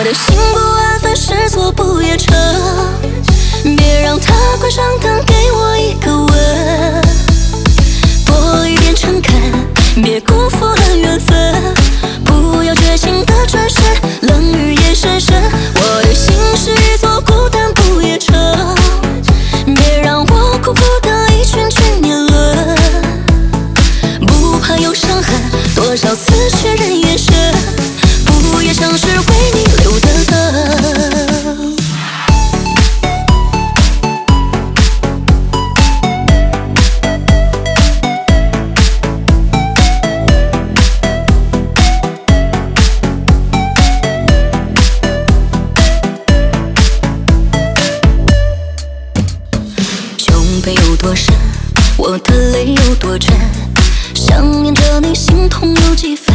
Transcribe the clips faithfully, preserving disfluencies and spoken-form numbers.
的心不安分，是错不夜城，别让它关上灯，给我一个吻，多一点诚恳，别辜负了缘分，不要绝情的转身，冷雨夜深深，我的心是一座孤单不夜城，别让我苦苦的一圈圈年轮，不怕有伤痕，多少次确认眼神，不也像是为你留的灯。胸背有多深，我的泪有多真，想念着你，心痛有几分，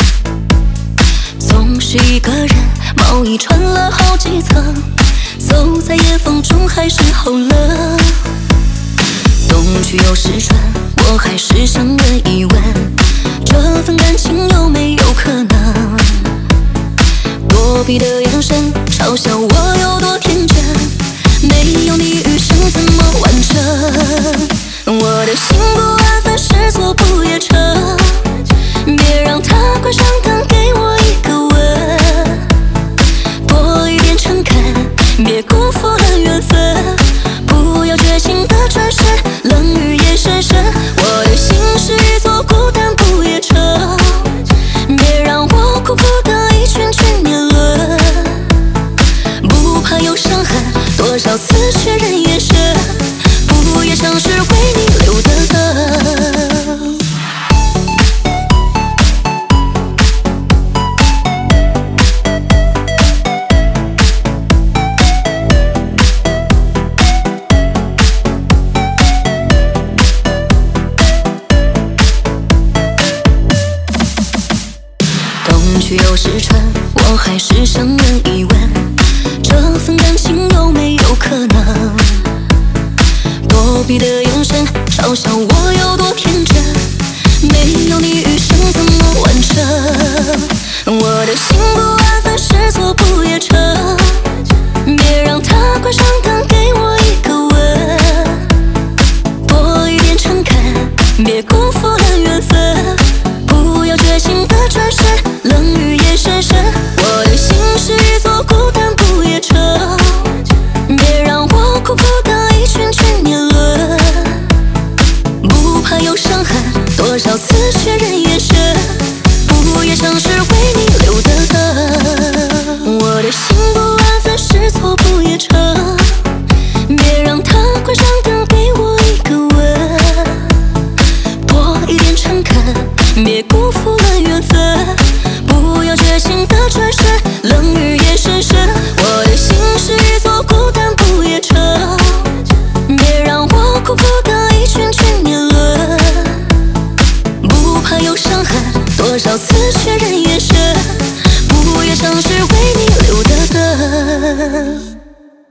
总是一个人，毛衣穿了好几层，走在夜风中还是好冷。冬去又是春，我还是想问一问，这份感情有没有可能？躲避的眼神嘲笑我有多天真，没有你余生怎么完成？我的心不安分，是错不夜城，别让它关上灯，给我一个吻，多一点诚恳，别辜负了缘分，不要绝情的转身，冷雨夜深深，我的心是一座孤单不夜城，别让我苦苦的一圈圈年轮，不怕有伤痕，多少次确认眼神，不也像是为你留的灯。冬去又是春，我还是想问一问，这份感情有没有可能？躲避的眼神嘲笑我有多天真，没有你余生怎么完成？我的心不安分，是错不夜城，别让它关上灯，给我一个吻，多一点诚恳，别辜负了缘分，不要绝情的转身，冷雨夜深深，我的心是一座孤单不夜城，别让我苦苦的一圈圈年轮，不怕有伤痕，多少次确认眼神，不也像是为你留的灯。我的心不安分，是错不夜城，别让它关上灯，给我一个吻，多一点诚恳，别辜负了缘分，不要绝情的转身，冷雨夜深深，我的心是一座孤单不夜城，别让我苦苦的一圈圈年轮，不怕有伤痕，多少次确认眼神，不也像是为你留的灯。我的心不安分，是错不夜城，别让它关上灯，给我一个吻，多一点诚恳，别辜负了缘分，不要绝情的转身，冷雨夜深深，我的心是一座孤单不夜城，别让我苦苦的一圈圈年轮，不怕有伤痕，多少次确认眼神，不也像是为